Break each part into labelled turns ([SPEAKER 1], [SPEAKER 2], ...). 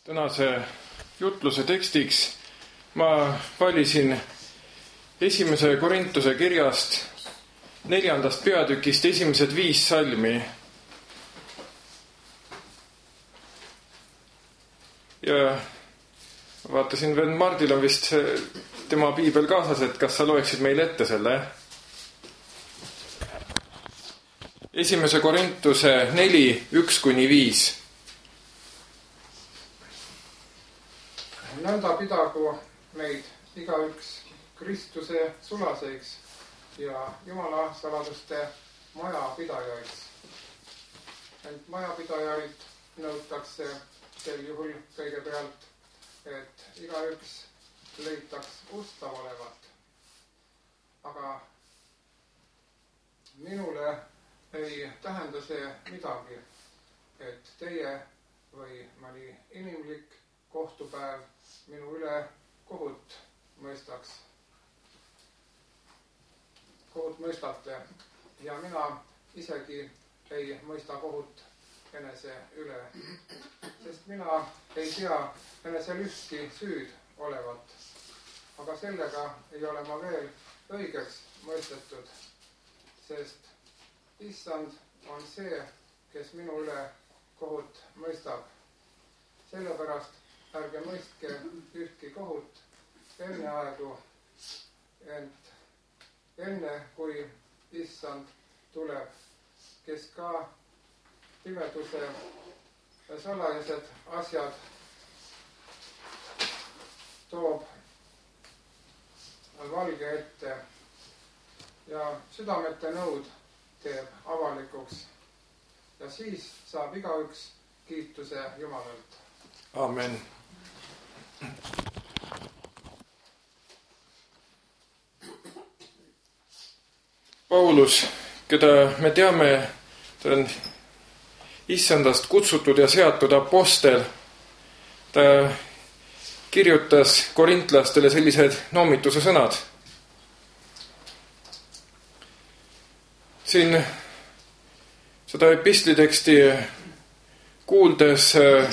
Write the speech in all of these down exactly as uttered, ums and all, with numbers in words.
[SPEAKER 1] Tänase jutluse tekstiks ma valisin esimese Korintuse kirjast neljandast peatükist esimesed viis salmi. Ja vaatasin, vend Mardil on vist tema piibel kaasas, et kas sa loeksid meile ette selle? Esimese Korintuse neli, üks kuni viis.
[SPEAKER 2] Nõnda pidagu meid igaüks Kristuse sulaseks ja Jumala saladuste majapidajaiks. Ent majapidajaid nõutakse sel juhul kõigepealt, et igaüks leitaks ustav olevat. Aga minule ei tähenda see midagi, et teie või mõni inimlik kohtupäev minu üle kohut mõistaks. Kohut mõistate ja mina isegi ei mõista kohut enese üle, sest mina ei tea enesel ühtki süüd olevat. Aga sellega ei ole ma veel õigeks mõistetud, sest Issand on see, kes minu üle kohut mõistab. Sellepärast ärge mõistke ühtki kohut enne aegu, ent enne kui Issand tuleb, kes ka pimeduse salajased asjad toob valge ette ja südamete nõud teeb avalikuks. Ja siis saab igaüks kiituse Jumalalt.
[SPEAKER 1] Amen. Paulus, keda me teame, ta on Issandast kutsutud ja seatud apostel. Ta kirjutas korintlastele sellised noomituse sõnad. Siin seda epistliteksti kuuldes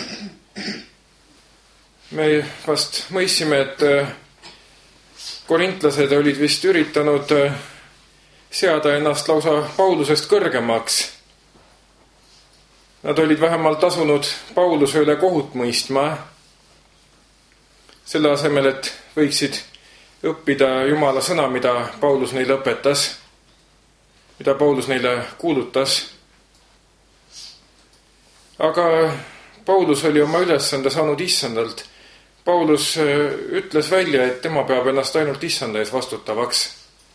[SPEAKER 1] me vast mõistsime, et korintlased olid vist üritanud seada ennast lausa Paulusest kõrgemaks. Nad olid vähemalt asunud Pauluse üle kohut mõistma, selle asemel, et võiksid õppida Jumala sõna, mida Paulus neile õpetas, mida Paulus neile kuulutas. Aga Paulus oli oma ülesande saanud Issandalt. Paulus ütles välja, et tema peab ennast ainult Issanda ees vastutavaks.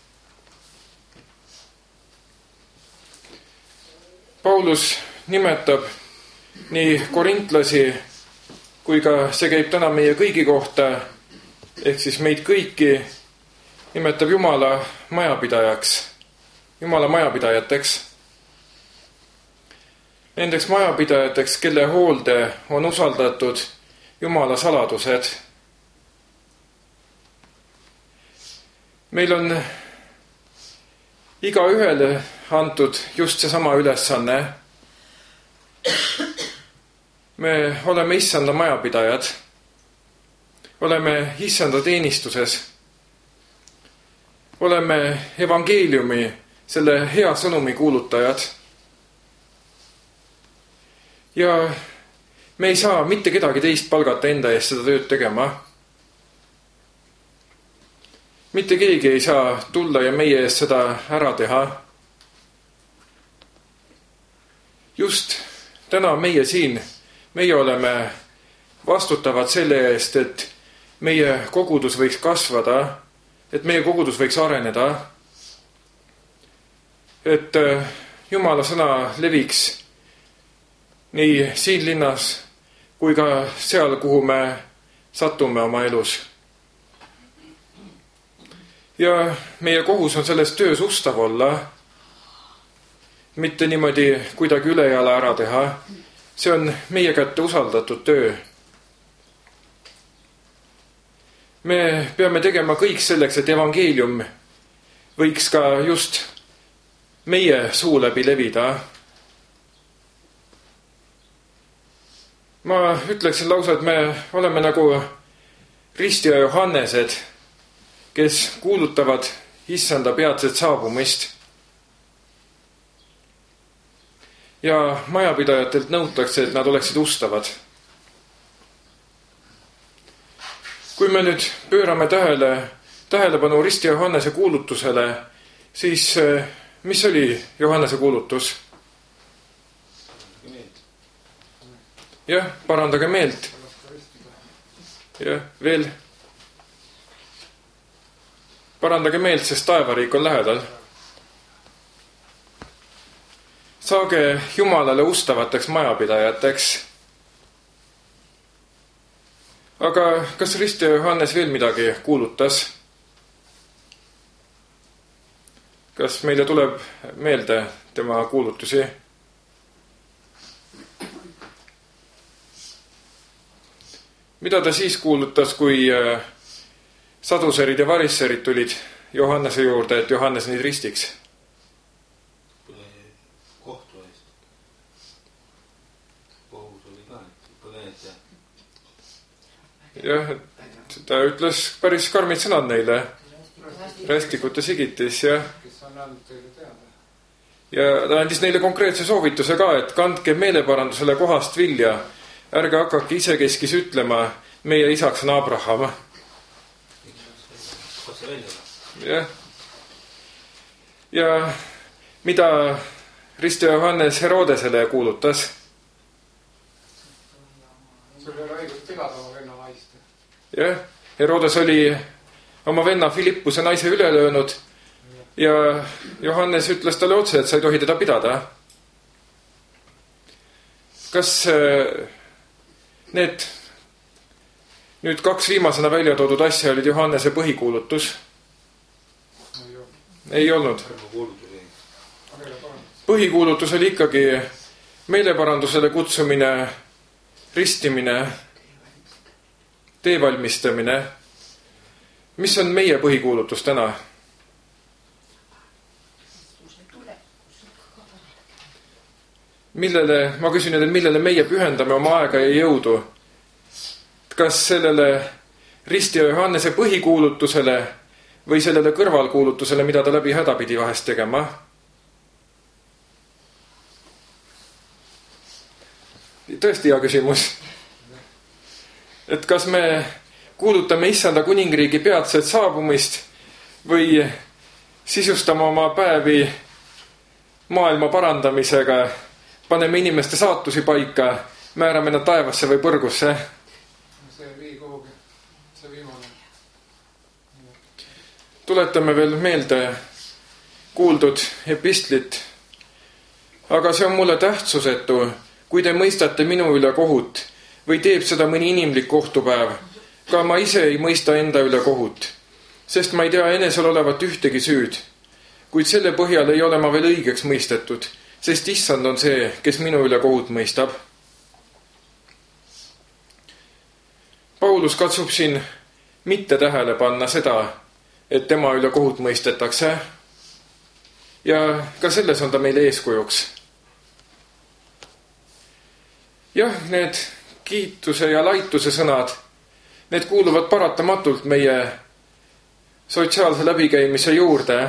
[SPEAKER 1] Paulus nimetab nii korintlasi, kui ka see käib täna meie kõigi kohta, ehk siis meid kõiki nimetab Jumala majapidajaks, Jumala majapidajateks. Nendeks majapidajateks, kelle hoolde on usaldatud Jumala saladused. Meil on igaühele antud just seesama ülesanne. Me oleme Issanda majapidajad. Oleme Issanda teenistuses. Oleme evangeeliumi, selle hea sõnumi kuulutajad. Ja me ei saa mitte kedagi teist palgata enda eest seda tööd tegema. Mitte keegi ei saa tulla ja meie eest seda ära teha. Just täna meie siin, meie oleme vastutavad selle eest, et meie kogudus võiks kasvada, et meie kogudus võiks areneda, et Jumala sõna leviks nii siin linnas kui ka seal, kuhu me satume oma elus. Ja meie kohus on selles töös ustav olla, mitte niimoodi kuidagi ülejala ära teha. See on meie kätte usaldatud töö. Me peame tegema kõik selleks, et evangeelium võiks ka just meie suu läbi levida. ma ütleksin lausa, et me oleme nagu ristija Johannesed, kes kuulutavad issanda peatset saabumist. Ja majapidajatelt nõutakse, et nad oleksid ustavad. Kui me nüüd pöörame tähele, tähelepanu ristija Johannese kuulutusele, siis mis oli Johannese kuulutus? Jah, parandage meelt. Jah, veel. Parandage meelt, sest taevariik on lähedal. Saage Jumalale ustavateks majapidajateks. Aga kas ristija Johannes veel midagi kuulutas? Kas meile tuleb meelde tema kuulutusi? Mida ta siis kuulutas, kui saduserid ja varisserid tulid Johannese juurde, et Johannes neid ristiks?
[SPEAKER 3] Kohtu eest. Kohus oli ka, et põleed ja...
[SPEAKER 1] Jah, ta ütles päris karmid sõnad neile. Rästikute sigitis, jah. Ja ta andis neile konkreetse soovituse ka, et kandke meeleparandusele kohast vilja. Ärge hakake isekeskis ütlema, meie isaks on Abraham. Ja. ja mida ristija Johannes Herodesele kuulutas?
[SPEAKER 2] Sul ei ole õigus pilada oma venna naist.
[SPEAKER 1] Jah, Herodes oli oma venna Filippuse naise üle löönud ja Johannes ütles talle otse, et sa ei tohi teda pidada. Kas need nüüd kaks viimasena välja toodud asja olid Johannese põhikuulutus? Ei olnud. Põhikuulutus oli ikkagi meeleparandusele kutsumine, ristimine, teevalmistamine. Mis on meie põhikuulutus täna? Millele, ma küsin, et millele meie pühendame oma aega ja jõudu? Kas sellele ristija Johannese põhikuulutusele või sellele kõrvalkuulutusele, mida ta läbi häda pidi vahest tegema? Tõesti hea küsimus. Et kas me kuulutame issanda kuningriigi peatset saabumist või sisustame oma päevi maailma parandamisega, paneme inimeste saatusi paika, määrame nad taevasse või põrgusse?
[SPEAKER 2] See vii kuhugi, see viimane.
[SPEAKER 1] Tuletame veel meelde kuuldud epistlit. Aga see on mulle tähtsusetu, kui te mõistate minu üle kohut või teeb seda mõni inimlik kohtupäev. Ka ma ise ei mõista enda üle kohut, sest ma ei tea enesel olevat ühtegi süüd. Kuid selle põhjal ei ole ma veel õigeks mõistetud, sest issand on see, kes minu üle kohut mõistab. Paulus katsub siin mitte tähele panna seda, et tema üle kohut mõistetakse. Ja ka selles on ta meile eeskujuks. Jah, need kiituse ja laituse sõnad, need kuuluvad paratamatult meie sotsiaalse läbikäimise juurde.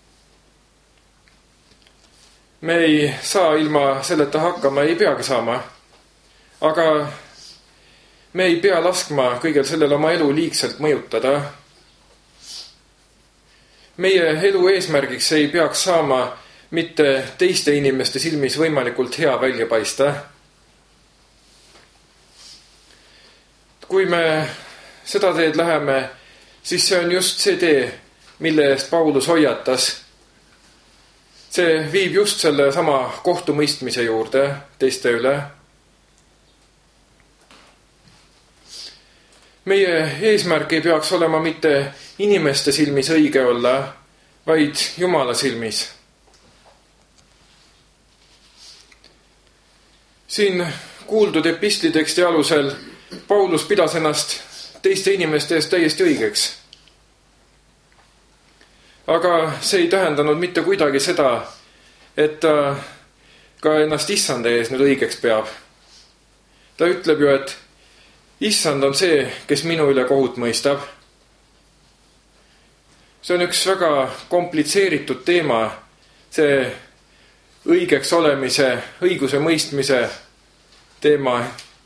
[SPEAKER 1] Me ei saa ilma selleta hakkama, ei peagi saama. Aga me ei pea laskma kõigel sellel oma elu liigselt mõjutada. Meie elu eesmärgiks ei peaks saama mitte teiste inimeste silmis võimalikult hea välja paista. Kui me seda teed läheme, siis see on just see tee, mille eest Paulus hoiatas. See viib just selle sama kohtumõistmise juurde teiste üle. Meie eesmärk ei peaks olema mitte inimeste silmis õige olla, vaid Jumala silmis. Siin kuuldud epistliteksti alusel Paulus pidas ennast teiste inimeste eest täiesti õigeks. Aga see ei tähendanud mitte kuidagi seda, et ta ka ennast issanda ees nüüd õigeks peab. ta ütleb ju, et issand on see, kes minu üle kohut mõistab. See on üks väga komplitseeritud teema, see õigeks olemise, õiguse mõistmise teema.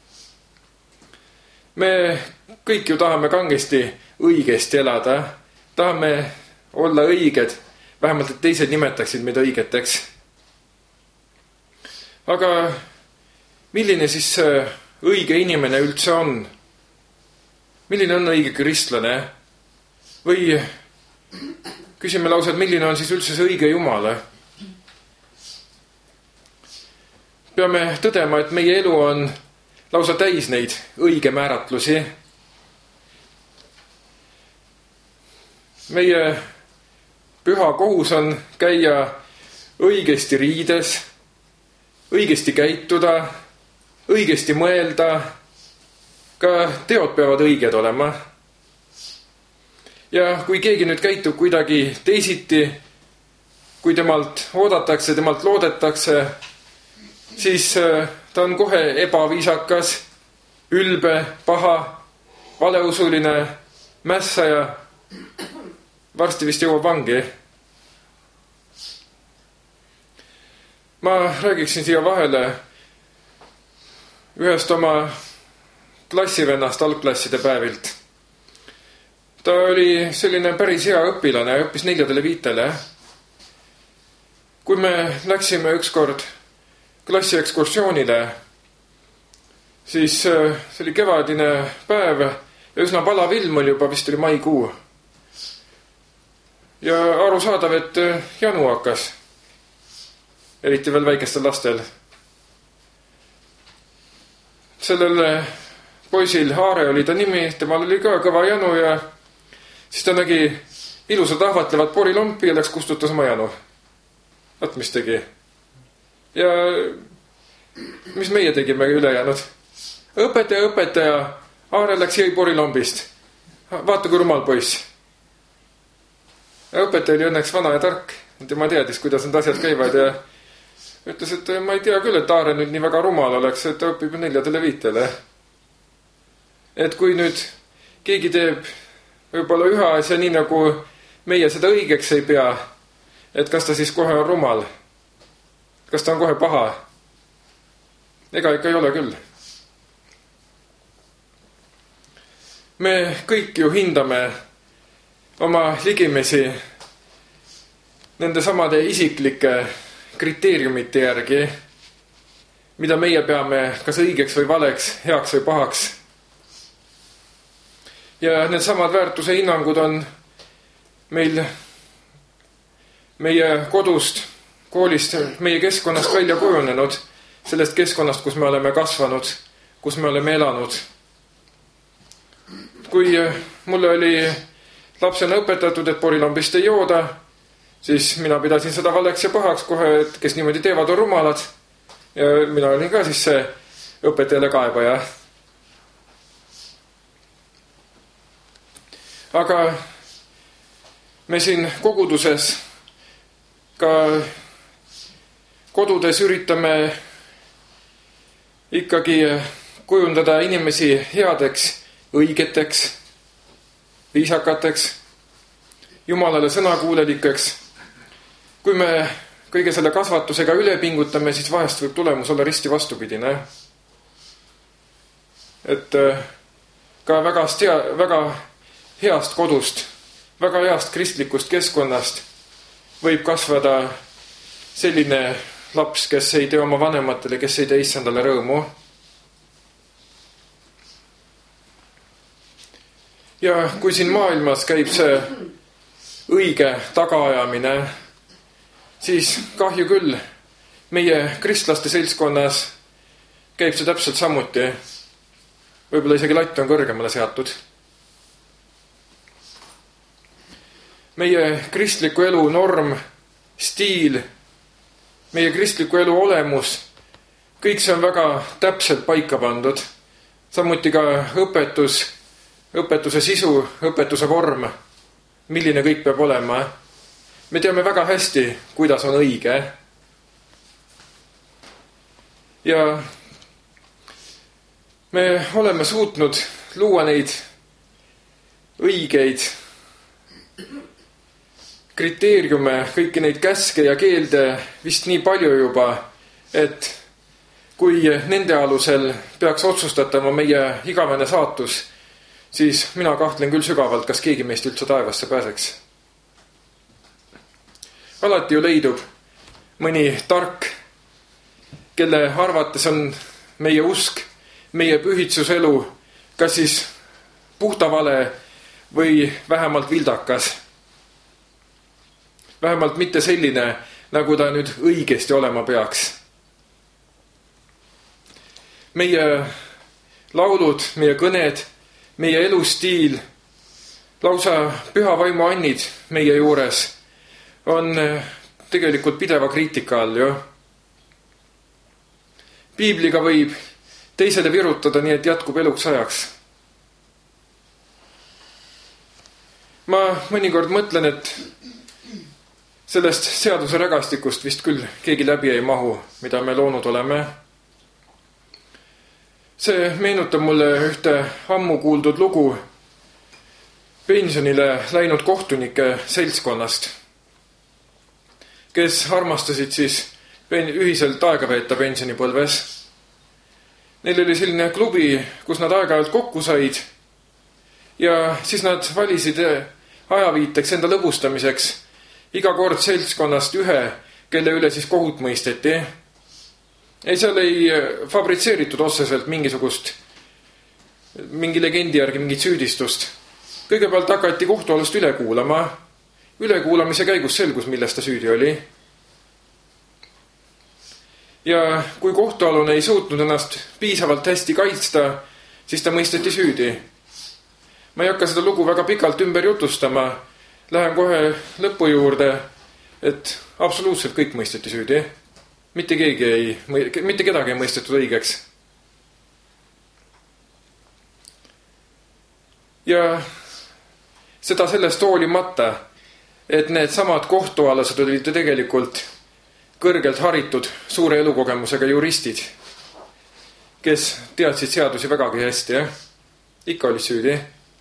[SPEAKER 1] Me kõik ju tahame kangesti õigesti elada, tahame olla õiged, vähemalt et teised nimetaksid meid õigeteks. Aga milline siis õige inimene üldse on? Milline on õige kristlane? Või küsime lausa, et milline on siis üldse see õige Jumal? Peame tõdema, et meie elu on lausa täis neid õige määratlusi. Meie püha kohus on käia õigesti riides, õigesti käituda, õigesti mõelda, ka teod peavad õiged olema. Ja kui keegi nüüd käitub kuidagi teisiti, kui temalt oodatakse, temalt loodetakse, siis ta on kohe ebaviisakas, ülbe, paha, valeusuline, mässaja, varsti vist jõuab vangi. Ma räägiksin siia vahele ühest oma klassivennast algklasside päevilt. Ta oli selline päris hea õpilane, õppis neljadele viitele. Kui me läksime ükskord klassi ekskursioonile, siis see oli kevadine päev ja üsna palav ilm oli juba, vist oli maikuu. Ja aru saadav, et janu hakkas, eriti veel väikestel lastel. Sellel poisil Aare oli ta nimi, temal oli ka kõva janu ja siis ta nägi ilusad ahvatlevad porilompi ja läks kustutas oma janu. Vaat mis tegi. Ja mis meie tegime ülejäänud? Õpetaja, õpetaja, Aare läks jõi porilombist. Vaata kui rumal poiss. Ja õpetaja oli õnneks vana ja tark. Tema teadis, kuidas need asjad käivad ja ütles, et ma ei tea küll, et Aare nüüd nii väga rumal oleks, et ta õpib neljadele viitele. Et kui nüüd keegi teeb võib-olla ühe asja nii, nagu meie seda õigeks ei pea, et kas ta siis kohe on rumal? Kas ta on kohe paha? Ega ikka ei ole küll. Me kõik ju hindame oma ligimesi nende samade isiklike kriteeriumite järgi, mida meie peame kas õigeks või valeks, heaks või pahaks. Ja need samad väärtuse hinnangud on meil meie kodust, koolist, meie keskkonnast välja kujunenud, sellest keskkonnast, kus me oleme kasvanud, kus me oleme elanud. Kui mulle oli lapsena õpetatud, et porilombist ei jooda, siis mina pidasin seda valeks ja pahaks kohe, et kes niimoodi teevad, on rumalad. Ja mina olin ka siis see õpetajale kaebaja. Aga me siin koguduses ka kodudes üritame ikkagi kujundada inimesi headeks, õigeteks, viisakateks, Jumalale sõnakuulelikeks. Kui me kõige selle kasvatusega üle pingutame, siis vahest võib tulemus olla risti vastupidine. Et ka väga, stea, väga heast kodust, väga heast kristlikust keskkonnast võib kasvada selline laps, kes ei tee oma vanematele, kes ei tee issandale rõõmu. Ja kui siin maailmas käib see õige tagaajamine, siis kahju küll meie kristlaste seltskonnas käib see täpselt samuti. Võib-olla isegi latt on kõrgemale seatud. Meie kristliku elu norm, stiil, meie kristliku elu olemus, kõik see on väga täpselt paika pandud. Samuti ka õpetus, õpetuse sisu, õpetuse vorm, milline kõik peab olema. Me teame väga hästi, kuidas on õige. Ja me oleme suutnud luua neid õigeid kriteeriume, kõiki neid käske ja keelde vist nii palju juba, et kui nende alusel peaks otsustatama meie igavene saatus, siis mina kahtlen küll sügavalt, kas keegi meist üldse taevasse pääseks. Alati ju leidub mõni tark, kelle arvates on meie usk, meie pühitsuselu kas siis puhta vale või vähemalt vildakas. Vähemalt mitte selline, nagu ta nüüd õigesti olema peaks. Meie laulud, meie kõned, meie elustiil, lausa püha vaimu annid meie juures on tegelikult pideva kriitika all, ju. Piibliga võib teisele virutada nii, et jätkub eluks ajaks. Ma mõnikord mõtlen, et sellest seaduse rägastikust vist küll keegi läbi ei mahu, mida me loonud oleme. See meenutab mulle ühte ammu kuuldud lugu pensionile läinud kohtunike seltskonnast, kes armastasid siis ühiselt aega veeta pensionipõlves. Neil oli selline klubi, kus nad aeg-ajalt kokku said ja siis nad valisid ajaviiteks enda lõbustamiseks iga kord seltskonnast ühe, kelle üle siis kohut mõisteti. Ei, seal ei fabritseeritud otseselt mingisugust, mingi legendi järgi mingit süüdistust. Kõigepealt hakati kohtualust üle kuulama. Ülekuulamise käigus selgus, milles ta süüdi oli. Ja kui kohtualune ei suutnud ennast piisavalt hästi kaitsta, siis ta mõisteti süüdi. Ma ei hakka seda lugu väga pikalt ümber jutustama. Lähen kohe lõpu juurde, et absoluutselt kõik mõisteti süüdi. Mitte keegi ei, mitte kedagi ei mõistetud õigeks. Ja seda sellest hoolimata, et need samad kohtualased olid tegelikult kõrgelt haritud suure elukogemusega juristid, kes teadsid seadusi vägagi hästi, ja? Ikka oli süüdi.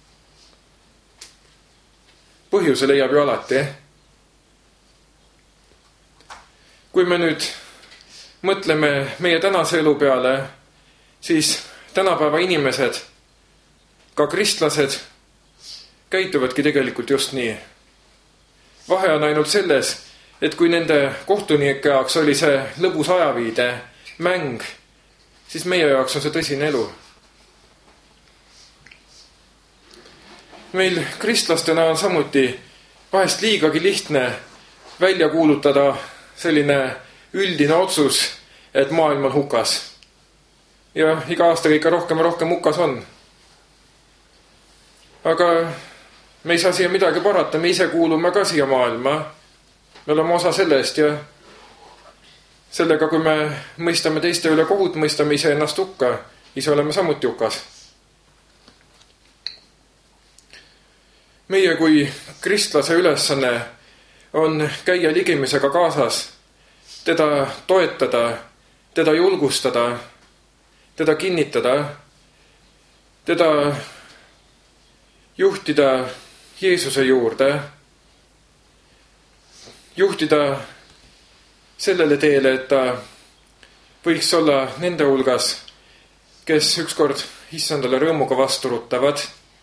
[SPEAKER 1] Põhjuse leiab ju alati. Kui me nüüd mõtleme meie tänase elu peale, siis tänapäeva inimesed, ka kristlased, käituvadki tegelikult just nii. Vahe on ainult selles, et kui nende kohtunike jaoks oli see lõbus ajaviide, mäng, siis meie jaoks on see tõsine elu. Meil kristlastena on samuti vahest liigagi lihtne välja kuulutada selline üldine otsus, et maailm on hukas. Ja iga aastaga ikka rohkem ja rohkem hukas on. Aga me ei saa siia midagi parata, me ise kuulume ka siia maailma. Me oleme osa sellest ja sellega, kui me mõistame teiste üle kohut, mõistame ise ennast hukka, ise oleme samuti hukas. Meie kui kristlase ülesanne on käia ligimisega kaasas, teda toetada, teda julgustada, teda kinnitada, teda juhtida Jeesuse juurde, juhtida sellele teele, et ta võiks olla nende hulgas, kes ükskord issandale rõõmuga vastu ruttavad.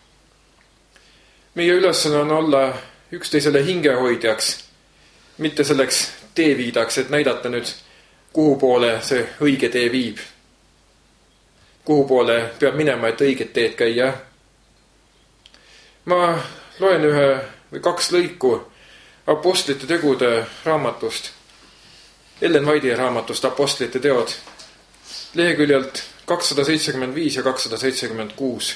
[SPEAKER 1] Meie ülesanne on olla üksteisele hingehoidjaks, mitte selleks teeviidaks, et näidata nüüd, kuhu poole see õige tee viib. Kuhu poole peab minema, et õiget teed käia. Ma loen ühe või kaks lõiku Apostlite tegude raamatust, Ellen White'i raamatust Apostlite teod, leheküljelt kakssada seitsekümmend viis ja kakssada seitsekümmend kuus.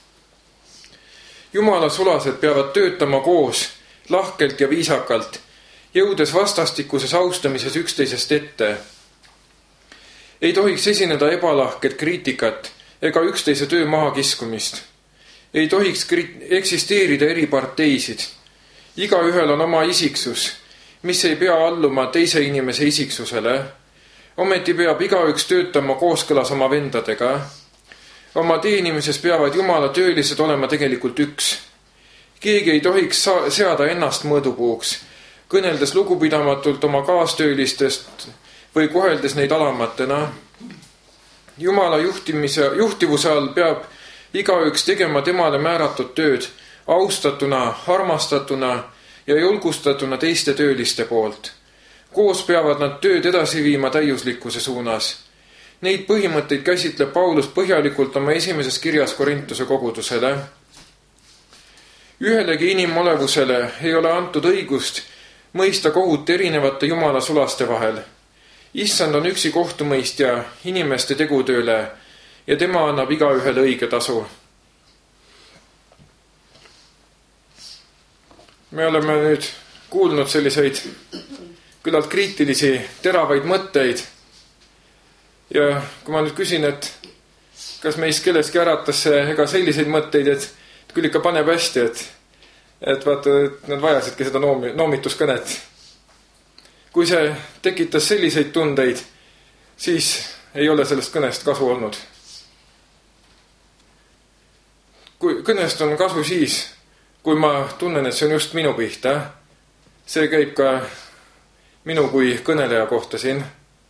[SPEAKER 1] Jumala sulased peavad töötama koos, lahkelt ja viisakalt, jõudes vastastikuses austamises üksteisest ette. Ei tohiks esineda ebalahket kriitikat ega üksteise töö mahakiskumist. Ei tohiks eksisteerida eri parteisid. Igaühel on oma isiksus, mis ei pea alluma teise inimese isiksusele. Ometi peab igaüks töötama kooskõlas oma vendadega. oma teenimises peavad Jumala töölised olema tegelikult üks. Keegi ei tohiks seada ennast mõõdupuuks, kõneldes lugupidamatult oma kaastöölistest või koheldes neid alamatena. Jumala juhtimise, juhtivuse all peab igaüks tegema temale määratud tööd austatuna, armastatuna ja julgustatuna teiste tööliste poolt. Koos peavad nad tööd edasi viima täiuslikkuse suunas. Neid põhimõtteid käsitleb Paulus põhjalikult oma esimeses kirjas Korintuse kogudusele. Ühelegi inimolevusele ei ole antud õigust mõista kohut erinevate Jumala sulaste vahel. Issand on üksi kohtumõistja inimeste tegutööle ja tema annab igaühele õige tasu. Me oleme nüüd kuulnud selliseid küllalt kriitilisi, teravaid mõtteid. Ja kui ma nüüd küsin, et kas meist kelleski äratas see ega selliseid mõtteid, et küll ikka paneb hästi, et, et vaata, et nad vajasidki seda noomi, noomituskõnet. Kui see tekitas selliseid tundeid, siis ei ole sellest kõnest kasu olnud. Kui kõnest on kasu siis, kui ma tunnen, et see on just minu pihta, see käib ka minu kui kõneleja kohta siin.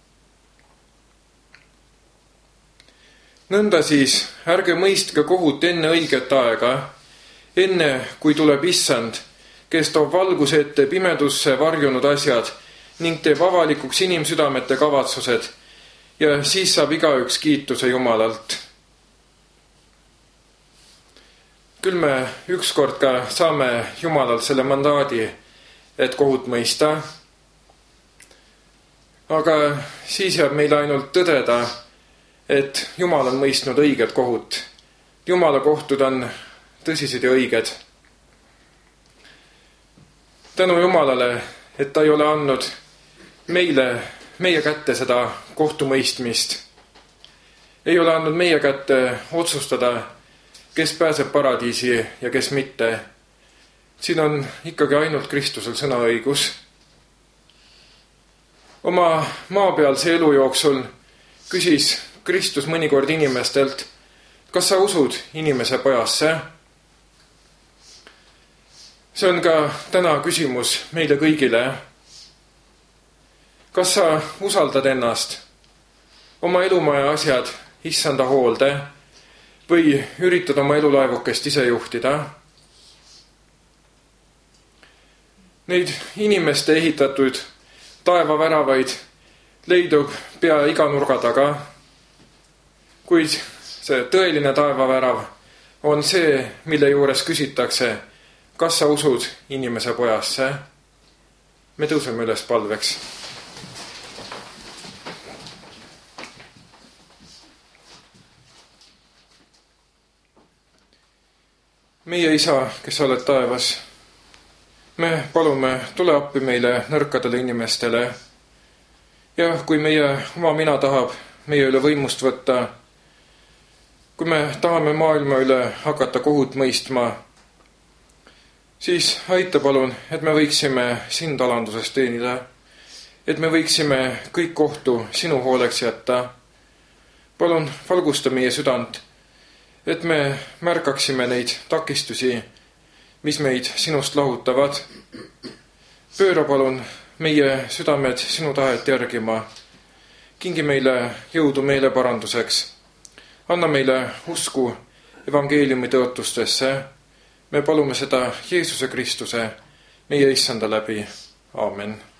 [SPEAKER 1] Nõnda siis, ärge mõistke kohut enne õiget aega, enne kui tuleb Issand, kes toob valguse ette pimedusse varjunud asjad ning teeb avalikuks inimsüdamete kavatsused ja siis saab igaüks kiituse Jumalalt. Küll me ükskord ka saame Jumalalt selle mandaadi, et kohut mõista, aga siis jääb meile ainult tõdeda, et Jumal on mõistnud õiget kohut. Jumala kohtud on tõsised ja õiged. Tänu Jumalale, et ta ei ole andnud meile, meie kätte seda kohtumõistmist. Ei ole andnud meie kätte otsustada, kes pääseb paradiisi ja kes mitte. Siin on ikkagi ainult Kristusel sõnaõigus. Oma maapealse elu jooksul küsis Kristus mõnikord inimestelt, kas sa usud inimese pojasse? See on ka täna küsimus meile kõigile. Kas sa usaldad ennast, oma elumaja asjad Issanda hoolde või üritad oma elulaevukest ise juhtida? Neid inimeste ehitatud taevaväravaid leidub pea iga nurga taga, kuid see tõeline taevavärav on see, mille juures küsitakse, kas sa usud inimese pojasse? Me tõuseme üles palveks. Meie Isa, kes sa oled taevas, me palume, tule appi meile nõrkadele inimestele ja kui meie oma mina tahab meie üle võimust võtta, kui me tahame maailma üle hakata kohut mõistma, siis aita palun, et me võiksime sind alanduses teenida, et me võiksime kõik kohtu sinu hooleks jätta. Palun valgusta meie südant, et me märkaksime neid takistusi, mis meid sinust lahutavad. Pööra palun meie südamed sinu tahet järgima. Kingi meile jõudu meeleparanduseks. Anna meile usku evangeeliumi tõotustesse. Me palume seda Jeesuse Kristuse, meie Issanda läbi. Aamen.